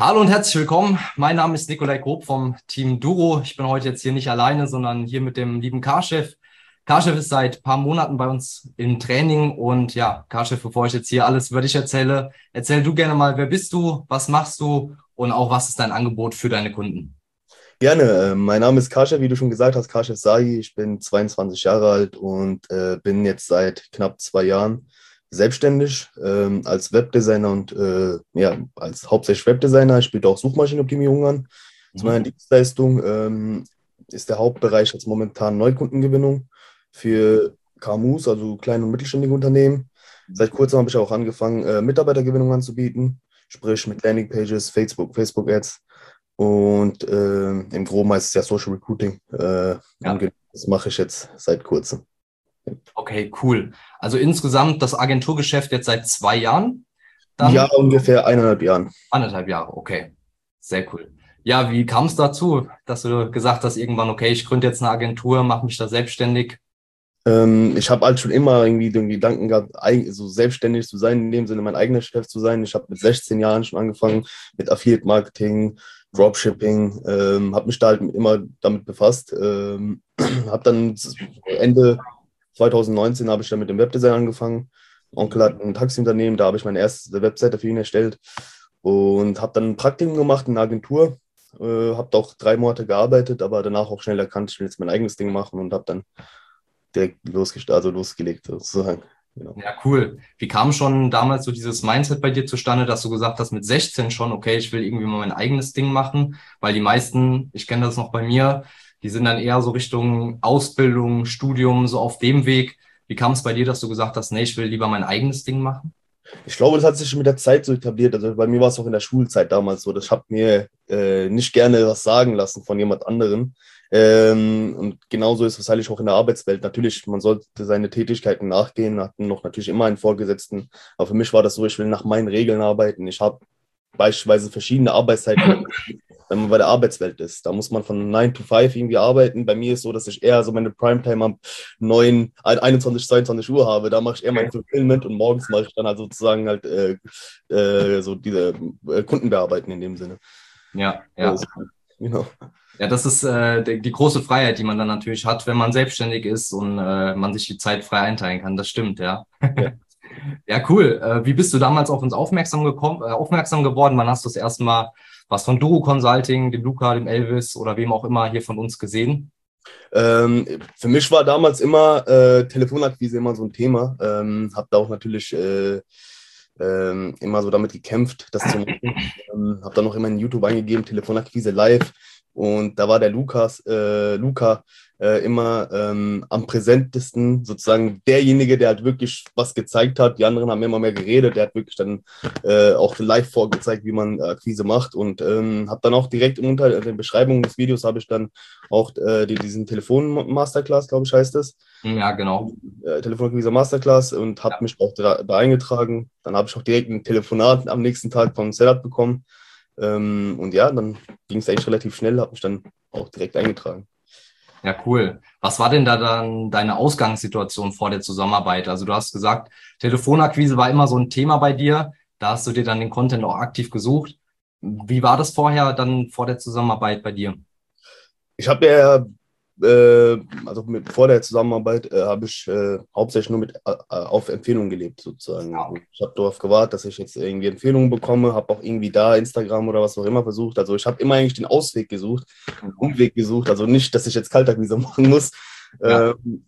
Hallo und herzlich willkommen. Mein Name ist Nikolai Grob vom Team Duro. Ich bin heute jetzt hier nicht alleine, sondern hier mit dem lieben Karchef. Karchef ist seit ein paar Monaten bei uns im Training und ja, Karchef, bevor ich jetzt hier alles über dich erzähle, erzähl du gerne mal, wer bist du, was machst du und auch was ist dein Angebot für deine Kunden? Gerne. Mein Name ist Kasia, wie du schon gesagt hast, Kasia Sahi. Ich bin 22 Jahre alt und bin jetzt seit knapp 2 Jahren selbstständig als Webdesigner und ja, als hauptsächlich Webdesigner. Ich biete auch Suchmaschinenoptimierung an. Zu meiner Mhm. Dienstleistung ist der Hauptbereich jetzt momentan Neukundengewinnung für KMUs, also kleine und mittelständige Unternehmen. Seit kurzem habe ich auch angefangen, Mitarbeitergewinnung anzubieten, sprich mit Landingpages, Facebook Ads. Und im Groben heißt es ja Social Recruiting. Und Ja, das mache ich jetzt seit kurzem. okay, cool. Also insgesamt das Agenturgeschäft jetzt seit 2 Jahren, Ja, dann ungefähr 1,5 Jahren. 1,5 Jahre, okay, sehr cool. Ja, wie kam es dazu, dass du gesagt hast irgendwann, okay, ich gründe jetzt eine Agentur, mache mich da selbstständig? Ich habe halt schon immer irgendwie den Gedanken gehabt, so selbstständig zu sein, in dem Sinne mein eigener Chef zu sein. Ich habe mit 16 Jahren schon angefangen mit Affiliate Marketing, Dropshipping, habe mich da halt immer damit befasst. Habe dann Ende 2019 habe ich dann mit dem Webdesign angefangen. Onkel hat ein Taxiunternehmen, da habe ich meine erste Webseite für ihn erstellt und habe dann ein Praktikum gemacht in einer Agentur. Habe da auch 3 Monate gearbeitet, aber danach auch schnell erkannt, ich will jetzt mein eigenes Ding machen und habe dann direkt losgelegt sozusagen. Genau. Ja, cool. Wie kam schon damals so dieses Mindset bei dir zustande, dass du gesagt hast, mit 16 schon, okay, ich will irgendwie mal mein eigenes Ding machen? Weil die meisten, ich kenne das noch bei mir, die sind dann eher so Richtung Ausbildung, Studium, so auf dem Weg. Wie kam es bei dir, dass du gesagt hast, nee, ich will lieber mein eigenes Ding machen? Ich glaube, das hat sich mit der Zeit so etabliert. Also bei mir war es auch in der Schulzeit damals so. Ich habe mir nicht gerne was sagen lassen von jemand anderem. Und genauso ist es wahrscheinlich auch in der Arbeitswelt. Natürlich, man sollte seine Tätigkeiten nachgehen, hatten noch natürlich immer einen Vorgesetzten. Aber für mich war das so, ich will nach meinen Regeln arbeiten. Ich habe beispielsweise verschiedene Arbeitszeiten, wenn man bei der Arbeitswelt ist. Da muss man von 9 to 5 irgendwie arbeiten. Bei mir ist so, dass ich eher so meine Primetime am 9, 21, 22 Uhr habe. Da mache ich eher mein Okay. Fulfillment und morgens mache ich dann halt sozusagen halt so diese Kunden bearbeiten in dem Sinne. Ja, ja. Also, genau. Ja, das ist die große Freiheit, die man dann natürlich hat, wenn man selbstständig ist und man sich die Zeit frei einteilen kann. Das stimmt, ja. Ja. Ja, cool. Wie bist du damals auf uns aufmerksam geworden? Wann hast du das erste Mal was von Duro Consulting, dem Luca, dem Elvis oder wem auch immer hier von uns gesehen? Für mich war damals immer Telefonakquise immer so ein Thema. Habe da auch natürlich immer so damit gekämpft, das zu machen. Habe dann noch immer in YouTube eingegeben, Telefonakquise live. Und da war der Luca immer am präsentesten, sozusagen derjenige, der halt wirklich was gezeigt hat. Die anderen haben immer mehr geredet. Der hat wirklich dann auch live vorgezeigt, wie man Akquise macht. Und habe dann auch direkt unter den Beschreibungen des Videos habe ich dann auch diesen Telefon-Masterclass, glaube ich, heißt es. Ja, genau. Telefonakquise Masterclass und habe Ja, mich auch da eingetragen. Dann habe ich auch direkt ein Telefonat am nächsten Tag vom Setup bekommen. Und ja, dann ging es eigentlich relativ schnell, habe mich dann auch direkt eingetragen. ja, cool. Was war denn da dann deine Ausgangssituation vor der Zusammenarbeit? Also du hast gesagt, Telefonakquise war immer so ein Thema bei dir. Da hast du dir dann den Content auch aktiv gesucht. Wie war das vorher dann vor der Zusammenarbeit bei dir? Ich habe ja, also vor der Zusammenarbeit, habe ich hauptsächlich nur auf Empfehlungen gelebt, sozusagen. Ja, Also okay. ich habe darauf gewartet, dass ich jetzt irgendwie Empfehlungen bekomme, habe auch irgendwie da Instagram oder was auch immer versucht. Also ich habe immer eigentlich den Ausweg gesucht, Umweg gesucht. Also nicht, dass ich jetzt Kaltakquise machen muss. Ja,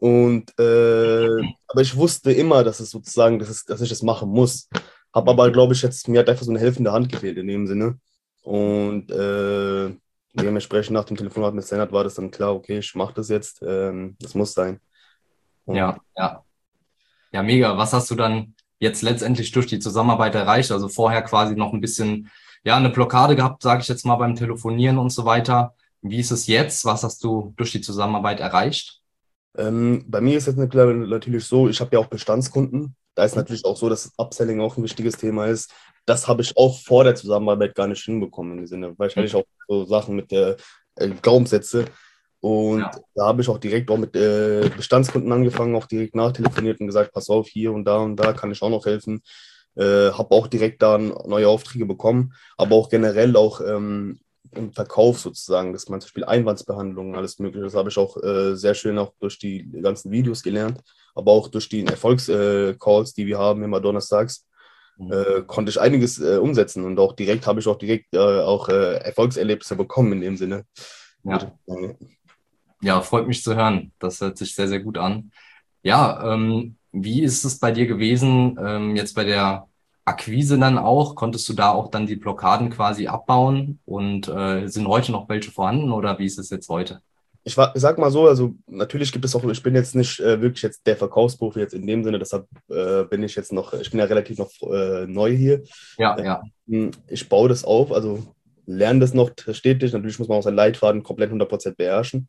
Aber ich wusste immer, dass es sozusagen, dass ich das machen muss. Habe aber, glaube ich, jetzt, mir hat einfach so eine helfende Hand gefehlt in dem Sinne. Und dementsprechend nach dem Telefonat mit Senat war das dann klar, okay, ich mache das jetzt, das muss sein. Und ja, ja. Ja, mega. Was hast du dann jetzt letztendlich durch die Zusammenarbeit erreicht? Also vorher quasi noch ein bisschen, ja, eine Blockade gehabt, sage ich jetzt mal beim Telefonieren und so weiter. Wie ist es jetzt? Was hast du durch die Zusammenarbeit erreicht? bei mir ist jetzt natürlich so, ich habe ja auch Bestandskunden. Da ist Mhm. natürlich auch so, dass Upselling auch ein wichtiges Thema ist. Das habe ich auch vor der Zusammenarbeit gar nicht hinbekommen im Sinne, weil ich hatte auch so Sachen mit der Glaubenssätze. Und Ja, da habe ich auch direkt auch mit Bestandskunden angefangen, auch direkt nachtelefoniert und gesagt, pass auf, hier und da kann ich auch noch helfen. Habe auch direkt da neue Aufträge bekommen, aber auch generell auch im Verkauf sozusagen, dass man zum Beispiel Einwandsbehandlungen, alles Mögliche, das habe ich auch sehr schön auch durch die ganzen Videos gelernt, aber auch durch die Erfolgscalls, die wir haben immer donnerstags, konnte ich einiges umsetzen und auch direkt habe ich auch direkt Erfolgserlebnisse bekommen in dem Sinne. Ja. Ja, freut mich zu hören. Das hört sich sehr, sehr gut an. Ja, wie ist es bei dir gewesen, jetzt bei der Akquise dann auch? Konntest du da auch dann die Blockaden quasi abbauen und sind heute noch welche vorhanden oder wie ist es jetzt heute? Ich sag mal so, also natürlich gibt es auch, ich bin jetzt nicht wirklich jetzt der Verkaufsprofi jetzt in dem Sinne, deshalb bin ich jetzt noch, ich bin ja relativ noch neu hier. Ja, ja. Ich baue das auf, also lerne das noch stetig. Natürlich muss man auch seinen Leitfaden komplett 100% beherrschen.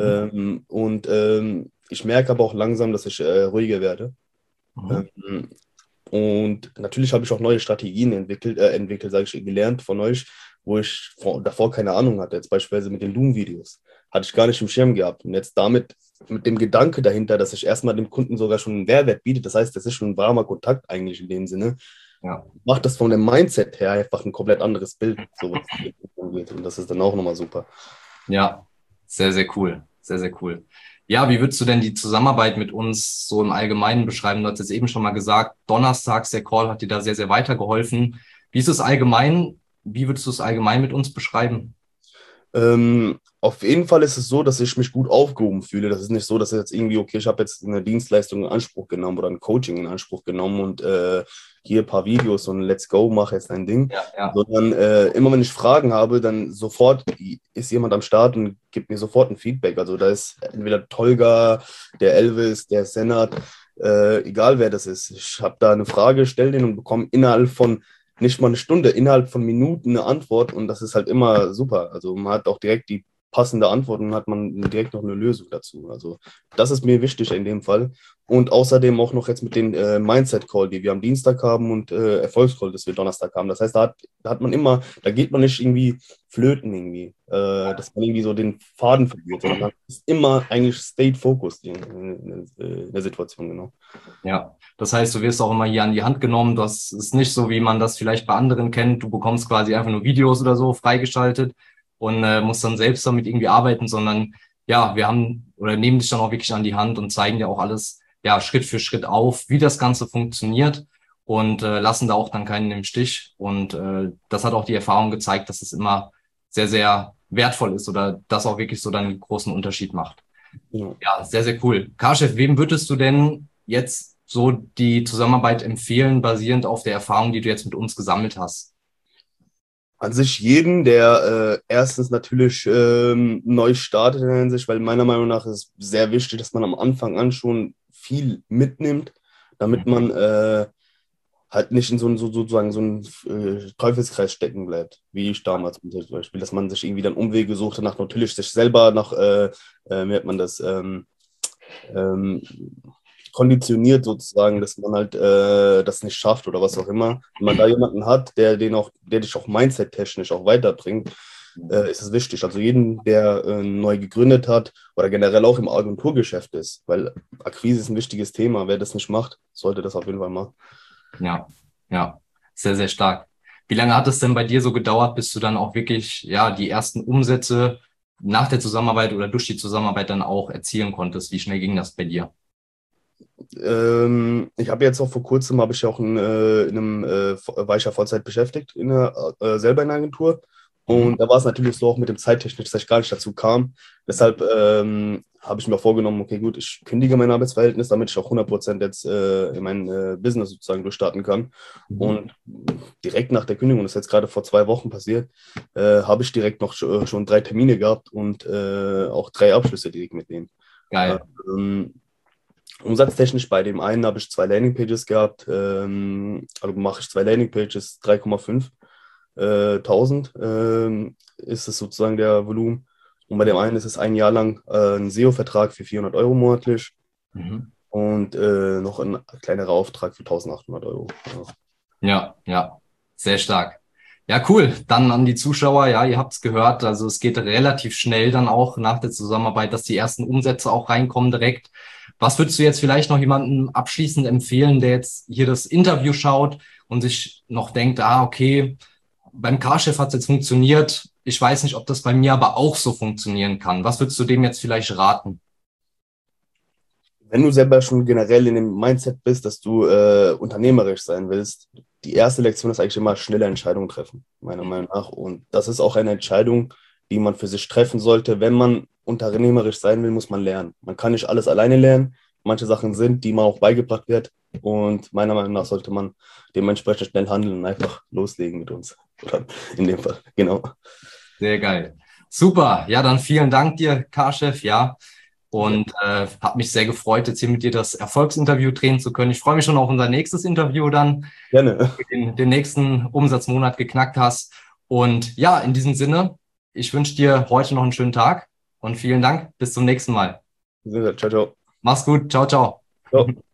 Ich merke aber auch langsam, dass ich ruhiger werde. Mhm. Und natürlich habe ich auch neue Strategien entwickelt, sage ich, gelernt von euch, wo ich davor keine Ahnung hatte. Jetzt beispielsweise mit den Loom-Videos. Hatte ich gar nicht im Schirm gehabt. Und jetzt damit, mit dem Gedanke dahinter, dass ich erstmal dem Kunden sogar schon einen Mehrwert biete, das heißt, das ist schon ein warmer Kontakt eigentlich in dem Sinne, Ja. macht das von dem Mindset her einfach ein komplett anderes Bild, so was die Entwicklung angeht. Und das ist dann auch nochmal super. Ja, sehr, sehr cool. Sehr, sehr cool. Ja, wie würdest du denn die Zusammenarbeit mit uns so im Allgemeinen beschreiben? Du hast jetzt eben schon mal gesagt, donnerstags der Call hat dir da sehr, sehr weitergeholfen. Wie ist es allgemein? Wie würdest du es allgemein mit uns beschreiben? Auf jeden Fall ist es so, dass ich mich gut aufgehoben fühle. Das ist nicht so, dass jetzt irgendwie, okay, ich habe jetzt eine Dienstleistung in Anspruch genommen oder ein Coaching in Anspruch genommen und hier ein paar Videos und let's go, mach jetzt ein Ding. Ja, ja. Sondern immer wenn ich Fragen habe, dann sofort ist jemand am Start und gibt mir sofort ein Feedback. Also da ist entweder Tolga, der Elvis, der Senat, egal wer das ist. Ich habe da eine Frage, stelle den und bekomme innerhalb von nicht mal eine Stunde, innerhalb von Minuten eine Antwort und das ist halt immer super. Also man hat auch direkt die passende Antwort und hat man direkt noch eine Lösung dazu. Also das ist mir wichtig in dem Fall. Und außerdem auch noch jetzt mit den Mindset-Call, die wir am Dienstag haben und Erfolgscall, das wir Donnerstag haben. Das heißt, da hat man immer, da geht man nicht irgendwie flöten irgendwie, dass man irgendwie so den Faden verliert, sondern man ist immer eigentlich state-focused in der Situation, genau. Ja, das heißt, du wirst auch immer hier an die Hand genommen. Das ist nicht so, wie man das vielleicht bei anderen kennt. Du bekommst quasi einfach nur Videos oder so freigeschaltet und musst dann selbst damit irgendwie arbeiten, sondern ja, wir haben oder nehmen dich dann auch wirklich an die Hand und zeigen dir auch alles ja Schritt für Schritt auf, wie das Ganze funktioniert und lassen da auch dann keinen im Stich. Und das hat auch die Erfahrung gezeigt, dass es immer sehr, sehr wertvoll ist oder das auch wirklich so dann einen großen Unterschied macht. Genau. Ja, sehr, sehr cool. Karchef, wem würdest du denn jetzt so die Zusammenarbeit empfehlen, basierend auf der Erfahrung, die du jetzt mit uns gesammelt hast? An sich jeden, der erstens natürlich neu startet in der Hinsicht, weil meiner Meinung nach ist es sehr wichtig, dass man am Anfang an schon viel mitnimmt, damit man halt nicht in sozusagen so einen Teufelskreis stecken bleibt, wie ich damals zum Beispiel, dass man sich irgendwie dann Umwege suchte, nach natürlich sich selber nach, wie hat man das, ähm, konditioniert sozusagen, dass man halt das nicht schafft oder was auch immer. Wenn man da jemanden hat, der dich auch mindset-technisch auch weiterbringt, ist es wichtig. Also jeden, der neu gegründet hat oder generell auch im Agenturgeschäft ist, weil Akquise ist ein wichtiges Thema. Wer das nicht macht, sollte das auf jeden Fall machen. Ja, ja, sehr, sehr stark. Wie lange hat es denn bei dir so gedauert, bis du dann auch wirklich, ja, die ersten Umsätze nach der Zusammenarbeit oder durch die Zusammenarbeit dann auch erzielen konntest? Wie schnell ging das bei dir? Ich habe jetzt auch vor kurzem, habe ich ja auch war ich ja Vollzeit beschäftigt, selber in der Agentur. Mhm. Und da war es natürlich so auch mit dem Zeittechnisch, dass ich gar nicht dazu kam. Deshalb habe ich mir vorgenommen, okay, gut, ich kündige mein Arbeitsverhältnis, damit ich auch 100% jetzt in mein Business sozusagen durchstarten kann. Mhm. Und direkt nach der Kündigung, das ist jetzt gerade vor 2 Wochen passiert, habe ich direkt noch schon 3 Termine gehabt und auch 3 Abschlüsse direkt mit denen. Geil. Ähm, Umsatztechnisch bei dem einen habe ich 2 Landingpages gehabt, also mache ich 2 Landingpages, 3,5 Tausend ist es sozusagen der Volumen. Und bei dem einen ist es ein Jahr lang ein SEO-Vertrag für 400 Euro monatlich Mhm. und noch ein kleinerer Auftrag für 1800 Euro. Ja. Ja, ja, sehr stark. Ja, cool. Dann an die Zuschauer, ja, ihr habt's gehört. Also es geht relativ schnell dann auch nach der Zusammenarbeit, dass die ersten Umsätze auch reinkommen direkt. Was würdest du jetzt vielleicht noch jemandem abschließend empfehlen, der jetzt hier das Interview schaut und sich noch denkt, okay, beim Carchef hat es jetzt funktioniert, ich weiß nicht, ob das bei mir aber auch so funktionieren kann. Was würdest du dem jetzt vielleicht raten? Wenn du selber schon generell in dem Mindset bist, dass du unternehmerisch sein willst, die erste Lektion ist eigentlich immer schnelle Entscheidungen treffen, meiner Meinung nach. Und das ist auch eine Entscheidung, die man für sich treffen sollte. Wenn man unternehmerisch sein will, muss man lernen. Man kann nicht alles alleine lernen. Manche Sachen sind, die man auch beigebracht wird. Und meiner Meinung nach sollte man dementsprechend schnell handeln und einfach loslegen mit uns. Oder in dem Fall, genau. Sehr geil. Super. Ja, dann vielen Dank dir, Carchef. Ja. Und hat mich sehr gefreut, jetzt hier mit dir das Erfolgsinterview drehen zu können. Ich freue mich schon auf unser nächstes Interview dann, Gerne. wenn du den nächsten Umsatzmonat geknackt hast. Und ja, in diesem Sinne, ich wünsche dir heute noch einen schönen Tag und vielen Dank. Bis zum nächsten Mal. Ciao, ciao. Mach's gut. Ciao, ciao. Ciao.